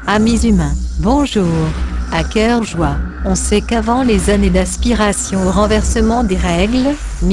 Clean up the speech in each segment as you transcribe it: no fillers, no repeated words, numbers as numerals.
Amis humains, bonjour. À cœur joie, on sait qu'avant les années d'aspiration au renversement des règles,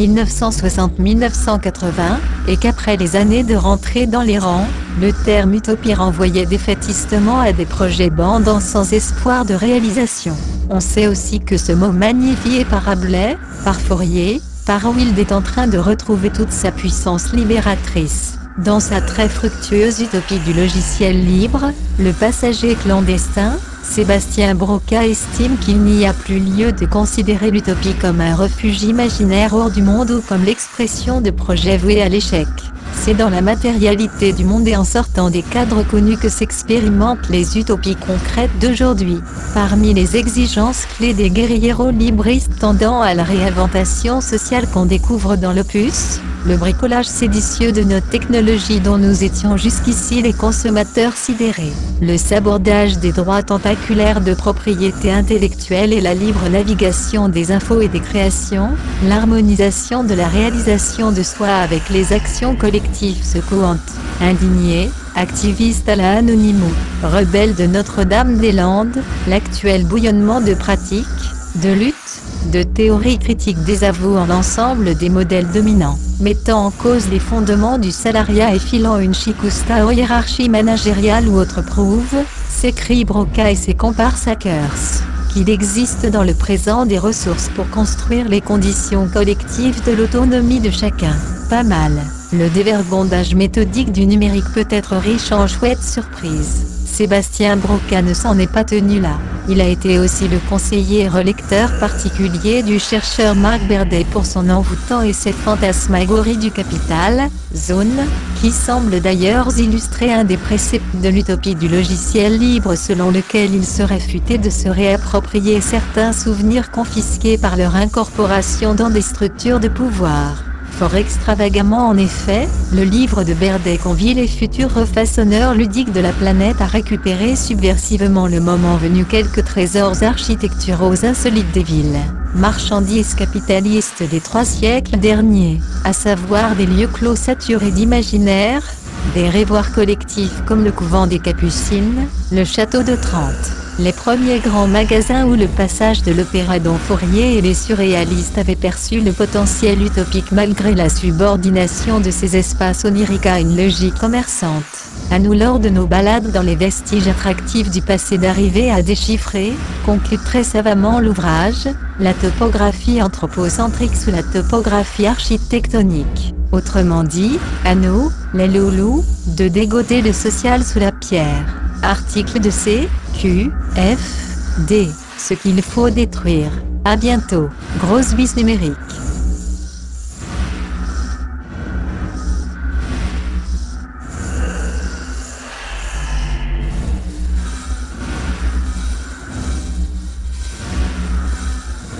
1960-1980, et qu'après les années de rentrée dans les rangs, le terme utopie renvoyait défaitistement à des projets bandants sans espoir de réalisation. On sait aussi que ce mot magnifié par Rabelais, par Fourier, par Wilde est en train de retrouver toute sa puissance libératrice. Dans sa très fructueuse utopie du logiciel libre, Le passager clandestin, Sébastien Broca estime qu'il n'y a plus lieu de considérer l'utopie comme un refuge imaginaire hors du monde ou comme l'expression de projets voués à l'échec. C'est dans la matérialité du monde et en sortant des cadres connus que s'expérimentent les utopies concrètes d'aujourd'hui. Parmi les exigences clés des guérilleros libristes tendant à la réinventation sociale qu'on découvre dans l'opus, le bricolage séditieux de nos technologies dont nous étions jusqu'ici les consommateurs sidérés, le sabordage des droits tentaculaires de propriété intellectuelle et la libre navigation des infos et des créations, l'harmonisation de la réalisation de soi avec les actions collectives secouantes, indignées, activistes à la Anonymous, rebelles de Notre-Dame-des-Landes, l'actuel bouillonnement de pratiques, de luttes, de théories critiques désavouant l'ensemble des modèles dominants, mettant en cause les fondements du salariat et filant une chicousta aux hiérarchies managériales ou autres prouvent, s'écrit Broca et ses comparses hackers, qu'il existe dans le présent des ressources pour construire les conditions collectives de l'autonomie de chacun. Pas mal. Le dévergondage méthodique du numérique peut être riche en chouettes surprises. Sébastien Broca ne s'en est pas tenu là. Il a été aussi le conseiller et relecteur particulier du chercheur Marc Berdet pour son envoûtant et cette fantasmagorie du capital, zone, qui semble d'ailleurs illustrer un des préceptes de l'utopie du logiciel libre selon lequel il serait futé de se réapproprier certains souvenirs confisqués par leur incorporation dans des structures de pouvoir. Fort extravagamment en effet, le livre de Berdet convie les futurs refaçonneurs ludiques de la planète à récupérer subversivement le moment venu quelques trésors architecturaux insolites des villes, marchandises capitalistes des 3 siècles derniers, à savoir des lieux clos saturés d'imaginaire, des rêvoirs collectifs comme le couvent des Capucines, le château de Trente. Les premiers grands magasins où le passage de l'opéra dont Fourier et les surréalistes avaient perçu le potentiel utopique malgré la subordination de ces espaces oniriques à une logique commerçante. À nous lors de nos balades dans les vestiges attractifs du passé d'arriver à déchiffrer, conclut très savamment l'ouvrage, la topographie anthropocentrique sous la topographie architectonique. Autrement dit, à nous, les loulous, de dégoter le social sous la pierre. Article de C, Q, F, D. Ce qu'il faut détruire. À bientôt. Grosse bise numérique.